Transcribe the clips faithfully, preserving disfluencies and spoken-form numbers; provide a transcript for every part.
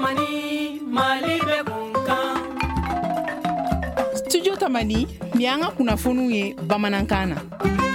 Tamani Mali be kunkan. Studio Tamani ni an ka kunnafoniw ye bamanankan na.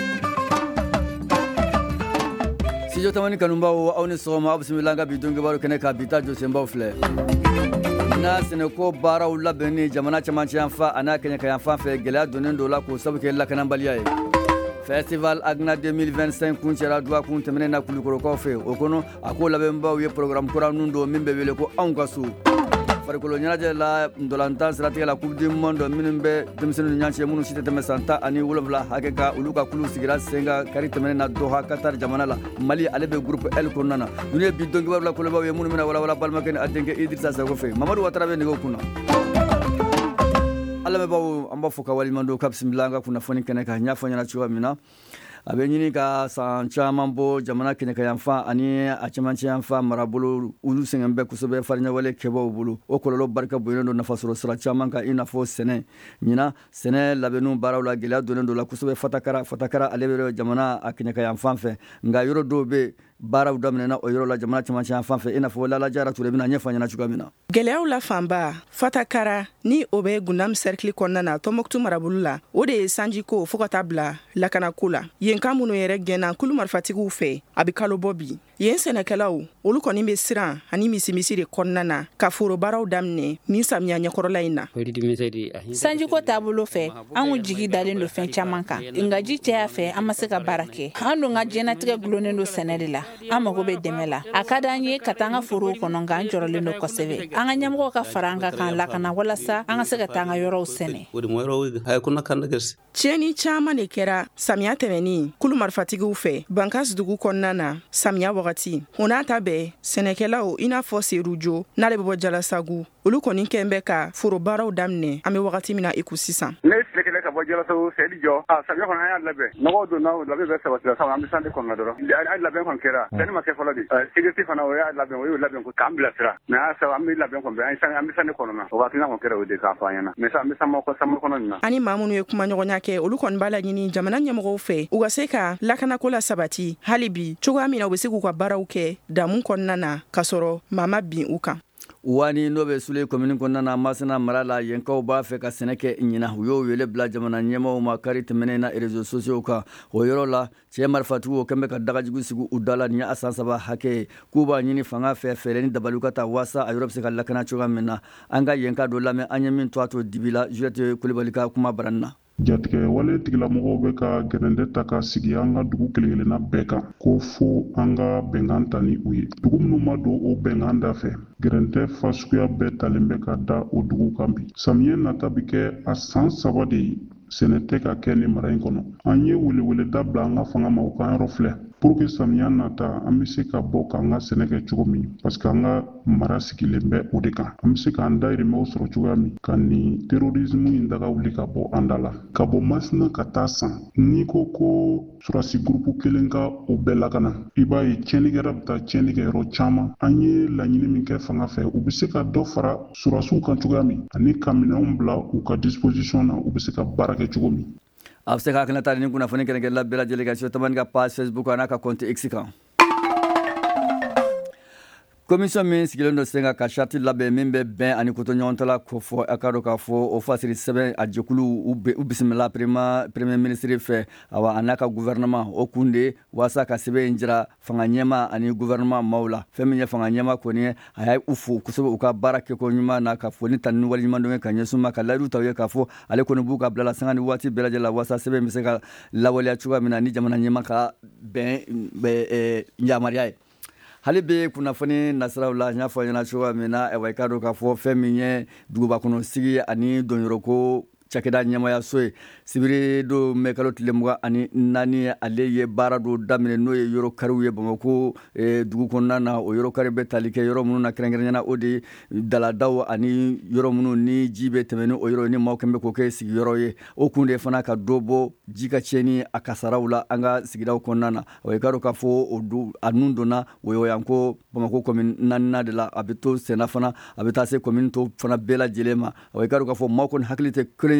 Studio Tamani kanubaw aw ni sɔgɔma aw bisimila ka bi don kibaru kɛnɛ ka bi ta josenbaw filɛ. Na sɛnɛko baaraw labɛnni jamana cɛmancɛ yan fa a n'a kɛɲɛ ka yan fan fɛ gɛlɛya donnen don la k'o sabu kɛ lakanabaliya ye. Festival Agna deux mille vingt-cinq kun cɛra duwa kun tɛmɛnen na Kulikorokaw fɛ o kɔnɔ a ko labɛnbaw ye programme kura nun don min bɛ wele ko anw ka so. Farikolo ɲɛnajɛ la ndolantan siratigɛ la coupe du monde minnu bɛ denmisɛnninw ni ɲɔgɔn cɛ minnu si tɛ tɛmɛ san tan ani wolonwula hakɛ kan olu ka kulu sigira sen kan kari tɛmɛnen na Doha Qatar jamana la Mali ale bɛ groupe L kɔnɔna na ninnu ye bi don kibaru la kolobaaw ye minnu bɛna walawala balimakɛ ni a denkɛ Idrissa Sako fɛ Mamadu Watara bɛ nɛgɛw kunna. Ala bɛbaw an b'a fɔ ka waliɲuman don ka bisimila an ka kunnafoni kɛnɛ kan n y'a fɔ ɲɛna cogoya min na a bɛ ɲini ka san caman bɔ jamana kɛɲɛkayanfan ani a cɛmancɛ yanfan marabolo olu sɛgɛn bɛɛ kosɛbɛ fariɲɛwale kɛbaaw bolo o kɔlɔlɔ barika bonyalen don nafasɔrɔ sira caman kan i n'a fɔ sɛnɛ ɲina sɛnɛ labɛnniw baaraw la gɛlɛya donnen don la kosɛbɛ fatakara fatakara ale bɛ jamana a kɛɲɛkayanfan fɛ nka yɔrɔ dɔw bɛ baaraw daminɛna o yɔrɔ la jamana cɛmancɛ yanfan fɛ i n'a fɔ Lalaja Ture bɛna ɲɛfɔ ɲɛna cogoya min na. Gɛlɛyaw la fanba fatakara ni o bɛ Gundam cercle kɔnɔna na Tɔnbɔkutu marabolo la o de ye sanjiko fo ka taa bila lakanako la yen kan minnu yɛrɛ gɛnna kulu marifatigiw fɛ a bɛ kalo bɔ bi yen sɛnɛkɛlaw olu kɔni bɛ siran ani misimisi de kɔnɔna na ka foro baaraw daminɛ nin samiya ɲɛkɔrɔla in na. Sanjiko taabolo fɛ an jigi dalen don fɛn caman kan nka ji cɛya fɛ an ma se ka baara kɛ an dun ka diɲɛnatigɛ gulonnen don sɛnɛ de la an mago bɛ dɛmɛ la a ka d'an ye ka taa an ka forow kɔnɔ nka an jɔrɔlen don kosɛbɛ an ka ɲɛmɔgɔw ka fara an ka kan lakana walasa an ka se ka taa an ka yɔrɔw sɛnɛ. Tiɲɛni caman de kɛra samiya tɛmɛnin kulu marifatigiw fɛ Bankas dugu kɔnɔna na samiya wagati o n'a ta bɛɛ sɛnɛkɛlaw i n'a fɔ Serujo n'ale bɛ bɔ Jalasagu olu kɔni kɛn bɛ ka foro baaraw daminɛ an bɛ wagati min na i ko sisan. Ne sɛnɛkɛla ka bɔ Jalasagu Seydi Jɔ a samiya kɔnɔ an y'a labɛn nɔgɔw donna labɛn bɛ sabatira sa an bɛ sande kɔnɔ dɔrɔn a labɛn kɔni kɛra sɛnɛ ma kɛ fɔlɔ de sécurité fana o y'a labɛn o y'o labɛn ko k'an bilasira mais an saba an bɛ labɛn kɔni an bɛ sande kɔnɔ na o waati kɔni kɛra o de k'a fɔ an ɲɛna mais sa an bɛ sama kɔnɔ nin na. Ani maa minnu ye kuma ɲɔgɔnya kɛ olu kɔni b'a laɲini jamana ɲɛmɔgɔw fɛ u ka se ka lakanako la sabati hali bi cogoya min na u bɛ se k'u ka baaraw kɛ damu kɔnɔna na ka sɔrɔ maa ma bin u kan. Wani n'o bɛ Sule commune kɔnɔna na Masina mara la yenkaw b'a fɛ ka sɛnɛ kɛ ɲina u y'o wele bila jamana ɲɛmaaw ma kari tɛmɛnen na réseaux sociaux kan o yɔrɔ la cɛ marifatigiw kɛn bɛ ka dagajugu sigi u da la nin ye a san saba hakɛ ye k'u b'a ɲini fanga fɛ fɛɛrɛ ni dabaliw ka taa waasa a yɔrɔ bɛ se ka lakana cogoya min na an ka yenka dɔ lamɛn an ye min to a to dibi la Juliette Kulibali ka kuma barani na. Jatigɛ wale tigilamɔgɔw bɛ ka gɛrɛndɛ ta ka sigi an ka dugu kelen-kelenna bɛɛ kan ko fo an ka bɛnkan ta ni u ye dugu minnu ma don o bɛnkan da fɛ gɛrɛndɛ fasuguya bɛɛ talen bɛ ka da o dugu kan bi samiyɛ nata bi kɛ a san saba de ye sɛnɛ tɛ ka kɛ ni mara in kɔnɔ an ye welewele da bila an ka fanga ma u kan yɔrɔ filɛ pour que samiya nata an bɛ se ka bɔ k'an ka sɛnɛ kɛ cogo min parce que an ka mara sigilen bɛ o de kan an bɛ se k'an dahirimɛw sɔrɔ cogoya min ka ni terrorisme in daga wuli ka bɔ an da la ka bɔ Masina ka taa san n'i ko ko surasi groupe kelen ka o bɛɛ lakana i b'a ye tiɲɛnikɛla bɛ taa tiɲɛni kɛ yɔrɔ caman an ye laɲini min kɛ fanga fɛ u bɛ se ka dɔ fara surasiw kan cogoya min ani ka minɛnw bila u ka disposition na u bɛ se ka baara kɛ cogo min. A bɛ se ka hakilina ta ni kunnafoni kɛrɛnkɛrɛnla bɛɛ lajɛlen kan Studio Tamani ka page Facebook a n'a ka compte X kan. Commission min sigilen don sen kan ka charte labɛn min bɛ bɛn ani kotoɲɔgɔntala ko fɔ a ka dɔn k'a fɔ o fasiri sɛbɛn a jɛkulu u bisimila premier ministre fɛ awa a n'a ka gouvernement o kun de waasa ka sɛbɛn in jira fanga ɲɛma ani gouvernement maaw la fɛn min ye fanga ɲɛma kɔni ye a y'a u fo kosɛbɛ u ka baara kɛko ɲuman na ka fɔ ni tani ni waleɲuman dɔn ye ka ɲɛsin ma ka layidu ta u ye k'a fɔ ale kɔni b'u ka bila la sanga ni waati bɛɛ lajɛlen la waasa sɛbɛn bɛ se ka lawaleya cogoya min na ni jamana ɲɛma ka bɛn yamaruya ye. Hali bi kunnafoni nasiraw la n y'a fɔ ɲɛna cogoya min na i ka dɔn k'a fɔ fɛn min ye dugubakɔnɔ sigi ani dɔnyɔrɔko cakɛda ɲɛmaya so ye sibiri do mɛ kalo tile mugan ani naani ale ye baara do daminɛ n'o ye yɔrɔ kariw ye Bamako dugu kɔnɔna na o yɔrɔ kari bɛ tali kɛ yɔrɔ minnu na kɛrɛnkɛrɛnna o de daladaw ani yɔrɔ minnu ni ji bɛ tɛmɛ ni o yɔrɔ ni maaw kɛn bɛ k'o kɛ sigiyɔrɔ ye o kun de fana ka dɔ bɔ ji ka tiɲɛni a kasaraw la an ka sigidaw kɔnɔna na o ye ka dɔn k'a fɔ a nun donna Woyoyanko Bamako commune naaninan de la a bɛ to Sena fana a bɛ taa se commune to fana bɛɛ lajɛlen ma o ye ka dɔn k'a fɔ maaw kɔni hakili tɛ kelen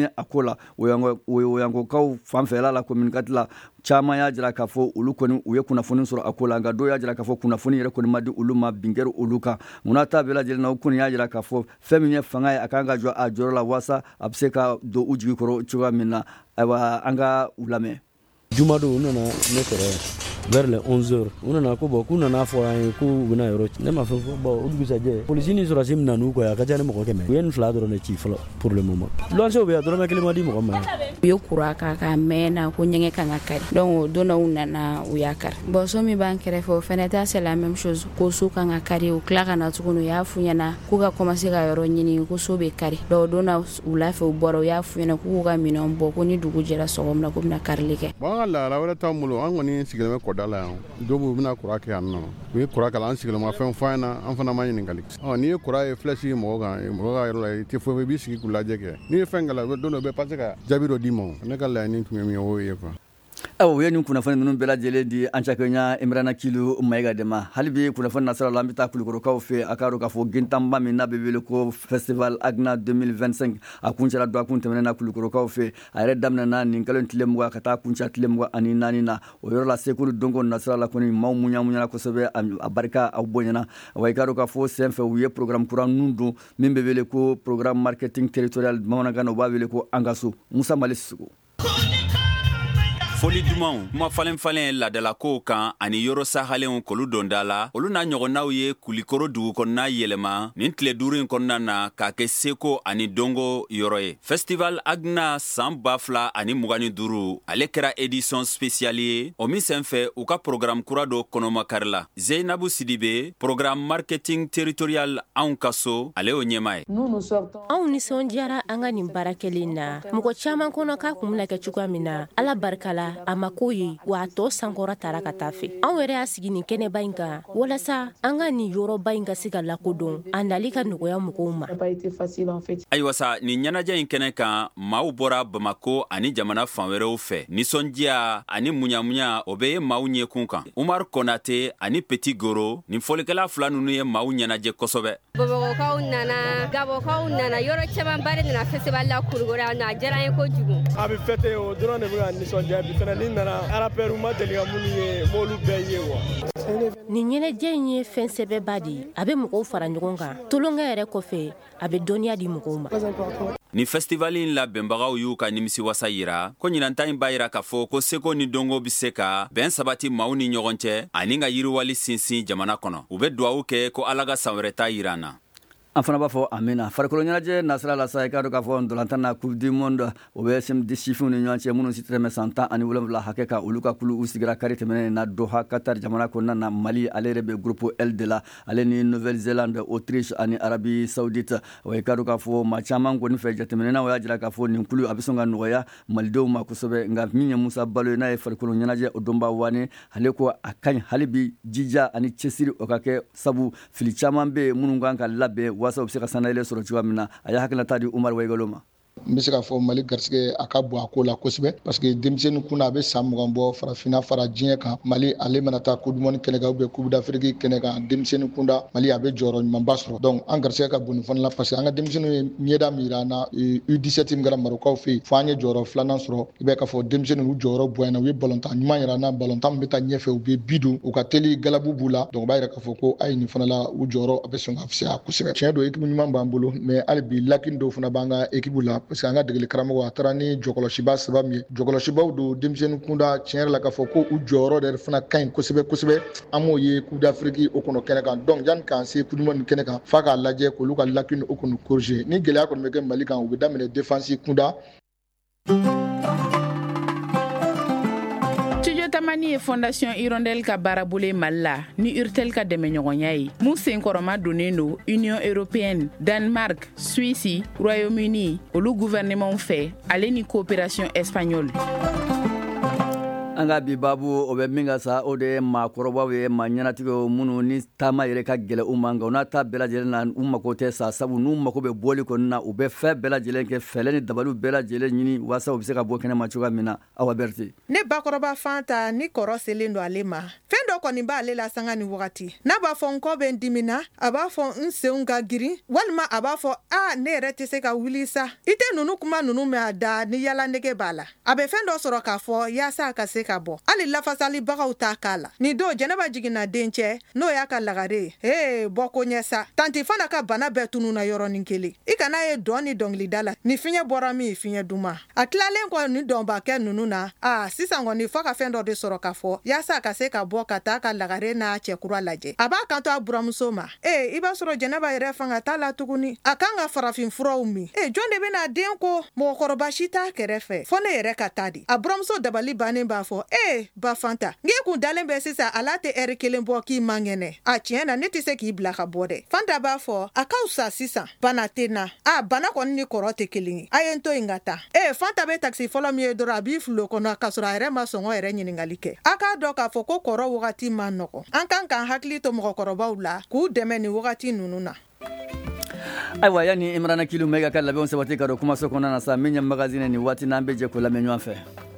kelen a ko la o yango kaw fanfɛla la communicate la caman y'a jira k'a fɔ olu kɔni u ye kunnafoni sɔrɔ a ko la nka dɔw y'a jira k'a fɔ kunnafoni yɛrɛ kɔni ma di olu ma binkɛri olu kan munna ta bɛɛ lajɛlen na u kɔni y'a jira k'a fɔ fɛn min ye fanga ye a kan ka jɔ a jɔyɔrɔ la waasa a bɛ se ka don u jigi kɔrɔ cogoya min na ayiwa an ka u lamɛn. Juma do u nana ne sɔrɔ vers les onze heures u nana ko bon k'u nana fɔ an ye k'u bɛna yɔrɔ ci ne ma fɛn fɔ bon o dugusajɛ polisi ni sɔrɔsi min nan'u kɔ a ka ca ni mɔgɔ kɛmɛ u ye nin fila dɔrɔn de ci fɔlɔ pour le moment luwansew bɛ yan dɔrɔmɛ kelen ma di mɔgɔ ma u ye kura k'a ka mɛnna ko ɲɛgɛn kan ka kari donc o don na u nana u y'a kari bon so min b'an kɛrɛfɛ o fɛnɛ ta c'est la même chose ko so kan ka kari u tila ka na tuguni u y'a f'u ɲɛna k'u ka commencer ka yɔrɔ ɲini ko so bɛ kari donc o don na wula fɛ u bɔra u y'a f'u ɲɛna k'u ka minɛnw bɔ ko ni dugu jɛra sɔgɔma na ko bɛna karili kɛ. bon an ka lahala wɛrɛ t'an bolo an kɔni sigilen bɛ kɔda la yan dɔw b'u bɛna kura kɛ yan nɔ u ye kura kalan an sigilen ma fɛn fɔ an na an fana ma ɲininkali ɔ n'i ye kura ye filɛ sigi mɔgɔ kan mɔgɔ ka yɔrɔ la i tɛ foyi i b'i sigi k'u lajɛ kɛ n'i ye fɛn kala don dɔ bɛ pase ka jaabi dɔ d'i ma ne ka laɲini tun ye min ye o ye quoi. aw ye nin kunnafoni ninnu bɛɛ lajɛlen di an cakɛɲa Imrana Kilu Mayiga de ma hali bi kunnafoni nasira la an bɛ taa Kulikorokaw fɛ a ka dɔn k'a fɔ gentanba min n'a bɛ wele ko Festival Agna deux mille vingt-cinq a kuncɛla don a kun tɛmɛnen na Kulikorokaw fɛ a yɛrɛ daminɛna nin kalo tile mugan ka taa kuncɛ tile mugan ani naani na o yɔrɔ la Sekulu Dongo nasira la kɔni maaw muɲamuɲana kosɛbɛ a barika aw bonyana wa i ka dɔn k'a fɔ sen fɛ u ye programme kura ninnu don min bɛ wele ko programme marketing territorial bamanankan na u b'a wele ko an ka so Musa Mali Sugu. Foli dumanw kuma falen falen ladala ko kan ani yɔrɔ sahalenw kolu donda la olu n'a ɲɔgɔnnaw ye Kulikoro dugu kɔnɔna yɛlɛma nin tile duuru in kɔnɔna na k'a kɛ Seko ani Dongo yɔrɔ ye. Festival Agna san ba fila ani mugan ni duuru ale kɛra édition spéciale ye o min senfɛ u ka programme kura dɔ kɔnɔma kari la. Zeinabu Sidibe programme marketing territorial anw ka so ale y'o ɲɛma ye. anw nisɔndiyara an ka nin baara kelen na mɔgɔ caman kɔnɔ k'a kun bɛna kɛ cogoya min na ala barika la a ma ko ye wa a tɔ sankɔrɔ tara ka taa fɛ anw yɛrɛ y'a sigi nin kɛnɛba in kan walasa an ka nin yɔrɔba in ka se ka lakodɔn a nali ka nɔgɔya mɔgɔw ma. ayiwa sa nin ɲɛnajɛ in kɛnɛ kan maaw bɔra Bamako ani jamana fan wɛrɛw fɛ nisɔndiya ani muɲamuɲa o bɛ ye maaw ɲɛkun kan Umar Konate ani Petit Goro nin fɔlikɛla fila ninnu ye maaw ɲɛnajɛ kosɛbɛ. Bamakɔkaw nana Gabɔkaw nana yɔrɔ camanba de nana festival la Kulukoro yan nɔ a diyara an ye kojugu. a bɛ fêter o dɔrɔn de bɛ ka nisɔndiya bi fɛnɛ ni nana rappeur ma deli ka minnu ye m'olu bɛɛ ye wa. nin ɲɛnajɛ in ye fɛn sɛbɛba de ye a bɛ mɔgɔw fara ɲɔgɔn kan tulonkɛ yɛrɛ kɔfɛ a bɛ dɔnniya di mɔgɔw ma. Ni festival in labɛnbagaw y'u ka nimisiwasa yira ko ɲinanta in b'a yira k'a fɔ ko Seko ni Dongo bɛ se ka bɛn sabati maaw ni ɲɔgɔn cɛ ani ka yiriwali sinsin jamana kɔnɔ u bɛ duwawu kɛ ko Ala ka san wɛrɛ ta yira an na. an fana b'a fɔ amina farikolo ɲɛnajɛ nasira la sa i ka dɔn k'a fɔ ndolantan na coupe du monde o bɛ di sifinw ni ɲɔgɔn cɛ minnu si tɛmɛ san tan ani wolonwula hakɛ kan olu ka kulu u sigira kari tɛmɛnen na Doha Qatar jamana kɔnɔna na Mali ale yɛrɛ bɛ groupe L de la ale ni Nouvelle-Zélande Autriche ani Arabie Saoudite wa i ka dɔn k'a fɔ maa caman kɔni fɛ jateminɛnaw y'a jira k'a fɔ nin kulu a bɛ sɔn ka nɔgɔya malidenw ma kosɛbɛ nka min ye Musa Balo ye n'a ye farikolo ɲɛnajɛ o donba wane ale ko a ka ɲi hali bi jija ani cɛsiri o ka kɛ sabu fili caman bɛ yen minnu kan ka labɛn waasa u bɛ se ka sanayɛlɛ sɔrɔ cogoya min na a y'a hakilinata di Umar Waigalo ma. n bɛ se k'a fɔ Mali garisɛgɛ a ka bon a ko la kosɛbɛ parce que denmisɛnnin kunna a bɛ san mugan bɔ farafinna fara diɲɛ kan Mali ale mana taa coupe du monde kɛnɛ kan ou bien coupe d'Afrique kɛnɛ kan denmisɛnnin kunda Mali a bɛ jɔyɔrɔ ɲumanba sɔrɔ donc an garisɛgɛ ka bon nin fana la parce que an ka denmisɛnninw ye ɲɛda min yira an na U dix-sept min kɛra Marocaw fɛ yen fo an ye jɔyɔrɔ filanan sɔrɔ i b'a ye k'a fɔ denmisɛnninw u jɔyɔrɔ bonyana u ye ballontan ɲuman yira an na ballontan min bɛ taa ɲɛfɛ u bɛ bi don u ka teli galabu b'u la donc o b'a yira k'a fɔ ko a ye nin fana la u jɔyɔrɔ a bɛ sɔn ka fisaya kosɛbɛ tiɲɛ don équipe ɲuman b'an bolo mais hali bi lakin dɔw fana b'an ka équipe la parce que an ka degeli karamɔgɔ a taara ni jɔkɔlɔsiba saba min ye jɔkɔlɔsibaw don denmisɛnnin kunda tiɲɛ yɛrɛ la k'a fɔ ko u jɔyɔrɔ de fana ka ɲi kosɛbɛ kosɛbɛ an m'o ye coupe d'Afrique o kɔnɔ kɛnɛ kan donc yanni k'an se coupe du monde kɛnɛ kan f'a k'a lajɛ k'olu ka lakin o kɔni corriger ni gɛlɛya kɔni bɛ kɛ Mali kan u bɛ daminɛ défense kunda. Tamani ye Fondation Hirondelle ka baarabolo Mali la ni Urtel ka dɛmɛɲɔgɔnya ye mun senkɔrɔma donnen don Union Européenne, Danemark, Suisse, Royaume-Uni olu gouvernement fɛ ale ni coopération espagnole. anga bi babu o be minga sa o de ma koroba we ma nyana tigo munu ni tama yere ka gele umanga ona ta bela jele na umma ko te sa sabu nu mako be boli ko na u be fe bela jele ke fele ni dabalu bela jele nyini wasa o be se ka bo kene ma chuga mina awa berti ne ba koroba fanta ni koro selendo alema fendo ko ni ba lela sanga ni wakati na ba fo nko be ndimina aba fo nse unga giri walma aba fo a ne rete se ka wilisa ite nunu kuma nunu me ada ni yala ndege bala abe fendo soro ka fo ya sa ka se ka bo ali la fasali bagaw ta kala ni do jeneba jigina denche no ya ka lagare eh boko nyesa tanti fana ka bana betunu na yoro ninkele ikana ye doni dongli dala ni finye borami finye duma atlalen ko ni domba ke nunu na ah sisango ni faka fendo de soro ka fo ya sa ka se ka bo ka ta ka lagare na che kura laje aba kanto aburamsoma eh iba soro jeneba yere fanga tala tuguni akanga farafin furo umi eh jonde bena denko mo korobashita kerefe fone yere ka tadi aburamso dabali bane ba fo eh ba fanta nge ku dalen be sisa alate ere kelen bo ki mangene a tiena neti se ki bla ka bode fanta ba fo akausa sisa bana tena a bana kon ni korote kelingi ayento ingata eh fanta be taxi follow me dora bi flo kono kasura ere ma songo ere nyiningalike aka doka fo ko koro wakati manoko ankan kan hakli to mo koroba ula ku demeni wakati nununa aywa yani Imrana Kilu mega kala be on sabati karo kuma so kona na sa menya magazine ni wati nambe je ko la menyo afa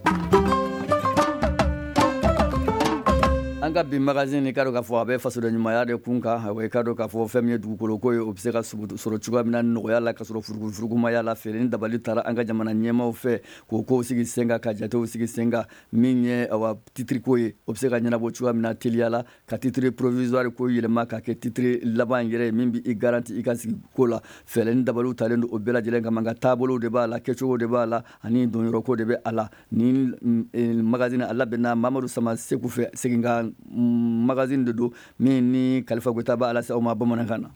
anga bi magazine karo ka fo abe faso de nyuma ya de kunka we karo ka fo femye du ko ko obseka subutu soro chuga mina no ya la ka soro furugu furugu ma ya la fere ndabali tara anga jamana nyema ofe ko ko sigi senga ka jate o sigi senga minye awa titri ko obseka nyana bo chuga mina teliala ka titri provisoire ko yele maka ke titri laban yere mimbi i garanti i ka sigi ko la fere ndabalu talendo obela jelenga manga tabolo de bala kecho de bala ani don yoro ko de be ala ni magazine alla bena Mamadou Sama Sekou fe seginga magazine de do min ni Khalifa Goita ba ala sa o ma bamanakana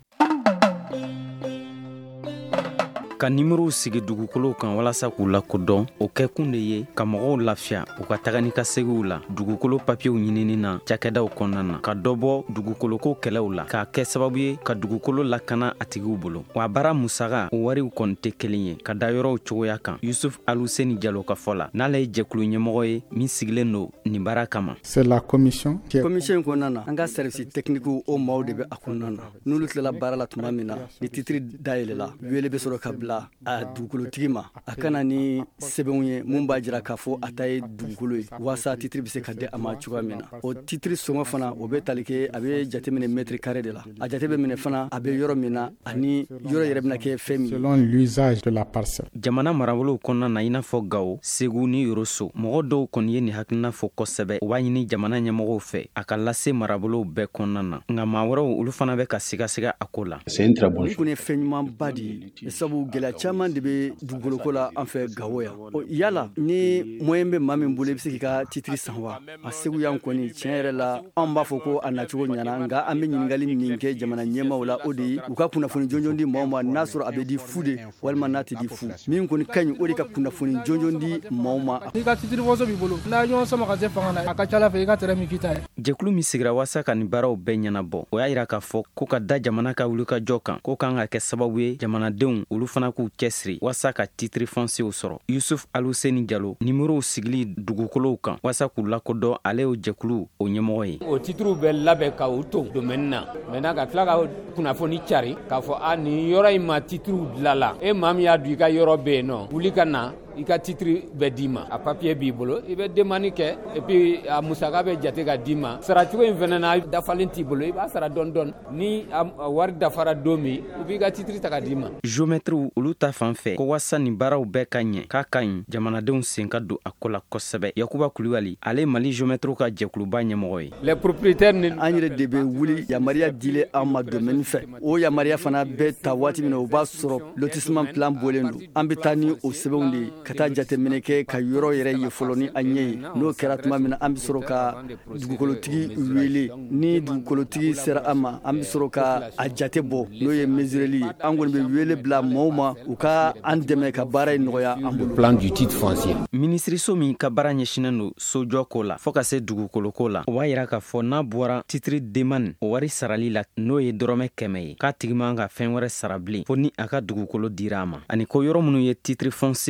ka numéro sigi dugukolo kan walasa k'u lakodɔn o kɛ kun de ye ka mɔgɔw lafiya u ka taga ni ka segiw la dugukolo papiyew ɲinini na cakɛdaw kɔnɔna na ka dɔbɔ dugukoloko kɛlɛw la k'a kɛ sababu ye ka dugukolo lakana a tigiw bolo wa baara musaga o wariw kɔni tɛ kelen ye ka da yɔrɔw cogoya kan Yusuf Aluseni Jalo ka fɔ la n'ale ye jɛkulu ɲɛmɔgɔ ye min sigilen do nin baara kama. C'est la commission commission kɔnɔna na an ka service technique o maaw de bɛ a kɔnɔna na n'olu tilala baara la tuma min na ni titiri dayɛlɛla wele bɛ sɔrɔ ka bila a dugukolotigi ma a kana ni sɛbɛnw ye mun b'a jira k'a fɔ a ta ye dugukolo ye wasa titiri bɛ se ka di a ma cogoya min na o titiri sɔngɔ fana o bɛ tali kɛ a bɛ jateminɛ mètre carré de la a jate bɛ minɛ fana a bɛ yɔrɔ min na ani yɔrɔ yɛrɛ bɛna kɛ fɛn min selon l'usage de la parcelle. Jamana marabolow kɔnɔna na i n'a fɔ Gawo, Segu ni Yoroso mɔgɔ dɔw kɔni ye nin hakilina fɔ kosɛbɛ u b'a ɲini jamana ɲɛmɔgɔw fɛ a ka lase marabolow bɛɛ kɔnɔna na nka maa wɛrɛw olu fana bɛ ka sigasiga a ko la. Ni kun ye fɛn ɲumanba de ye sabu gɛlɛya caman de bɛ dugukolo la an fɛ Gawo yan o yala ni moyen bɛ maa min bolo i bɛ se k'i ka titiri san wa a Segu yan kɔni tiɲɛ yɛrɛ la an b'a fɔ ko a nacogo ɲana nka an bɛ ɲininkali min kɛ jamana ɲɛmaaw la o de ye u ka kunnafoni jɔnjɔn di maaw ma n'a sɔrɔ a bɛ di fu de walima n'a tɛ di fu min kɔni ka ɲi o de ka kunnafoni jɔnjɔn di maaw ma. i ka titiri fɔso b'i bolo n'a ɲɔgɔn sama ka se fanga na a ka ca Ala fɛ i ka tɛrɛ min k'i ta ye. Jɛkulu min sigira walasa ka nin baaraw bɛɛ ɲɛnabɔ o y'a yira k'a fɔ ko ka da jamana ka wulikajɔ kan ko kan ka kɛ sababu ye jamanadenw olu fana k'u cɛsiri walasa ka titiri fɔnsew sɔrɔ. Yusuf Aluseni Jalo numérow sigili dugukolow kan walasa k'u lakodɔn ale y'o jɛkulu o ɲɛmɔgɔ ye. O titiriw bɛ labɛn ka u to domaine na maintenant ka tila ka kunnafoni cari k'a fɔ a nin yɔrɔ in ma titiriw dilala e maa min y'a dun i ka yɔrɔ bɛ yen nɔ wuli ka na i ka titiri bɛ d'i ma a papier b'i bolo i bɛ demande kɛ et puis a musaka bɛ jate ka d'i ma saracogo in fana na dafalen t'i bolo i b'a sara dɔɔni dɔɔni ni a wari dafara don min u b'i ka titiri ta ka d'i ma. Géomètres olu ta fan fɛ ko walasa nin baaraw bɛɛ ka ɲɛ k'a ka ɲi jamanadenw sen ka don a ko la kosɛbɛ. Yakuba Kulibali ale Mali géomètres ka jɛkuluba ɲɛmɔgɔ ye. Les propriétaires ni an yɛrɛ de bɛ wuli yamaruya dile an ma domaine fɛ o yamaruya fana bɛ ta waati min na o b'a sɔrɔ lotissement plan bɔlen don an bɛ taa ni o sɛbɛnw de ye ka taa jateminɛ kɛ ka yɔrɔ yɛrɛ ye fɔlɔ ni an ɲɛ ye n'o kɛra tuma min na an bɛ sɔrɔ ka dugukolotigi wele ni dugukolotigi sera an ma an bɛ sɔrɔ ka a jate bɔ n'o ye mesureli ye an kɔni bɛ wele bila mɔɔw ma u ka an dɛmɛ ka baara in nɔgɔya an bolo. Plan du titre foncier. Minisiriso min ka baara ɲɛsinen don sojɔko la fɔ ka se dugukoloko la o b'a yira k'a fɔ n'a bɔra titiri demande o wari sarali la n'o ye dɔrɔmɛ kɛmɛ ye k'a tigi man ka fɛn wɛrɛ sara bilen fo ni a ka dugukolo dira a ma ani ko yɔrɔ minnu ye titiri foncier ye ka ban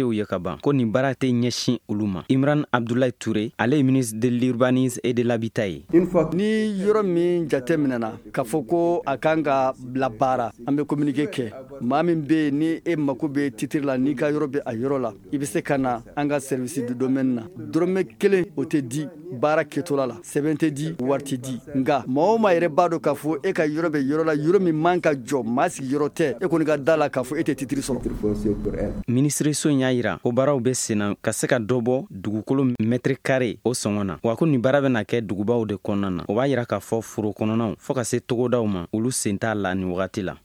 ban ko nin baara tɛ ɲɛsin olu ma. Imran Abdoulaye Touré ale ye ministre de l'urbanisme et de l'habitat ye. Ni yɔrɔ min jate minɛna k'a fɔ ko a kan ka bila baara an bɛ communiqué kɛ maa min bɛ yen ni e mako bɛ titre la n'i ka yɔrɔ bɛ a yɔrɔ la i bɛ se ka na an ka service de domaine na dɔrɔmɛ kelen o tɛ di baara kɛtɔla la sɛbɛn tɛ di wari tɛ di nka maa o maa yɛrɛ b'a dɔn k'a fɔ e ka yɔrɔ bɛ yɔrɔ la yɔrɔ min man ka jɔ maa sigi yɔrɔ tɛ e kɔni ka da la k'a fɔ e tɛ titre sɔrɔ. Ministre so y'a yira ko baaraw bɛ sen na ka se ka dɔ bɔ dugukolo mètre carré o sɔngɔ na wa ko nin baara bɛ na kɛ dugubaw de kɔnɔna na o b'a yira k'a fɔ foro kɔnɔnaw fɔ ka se togodaw ma olu sen t'a la nin wagati la.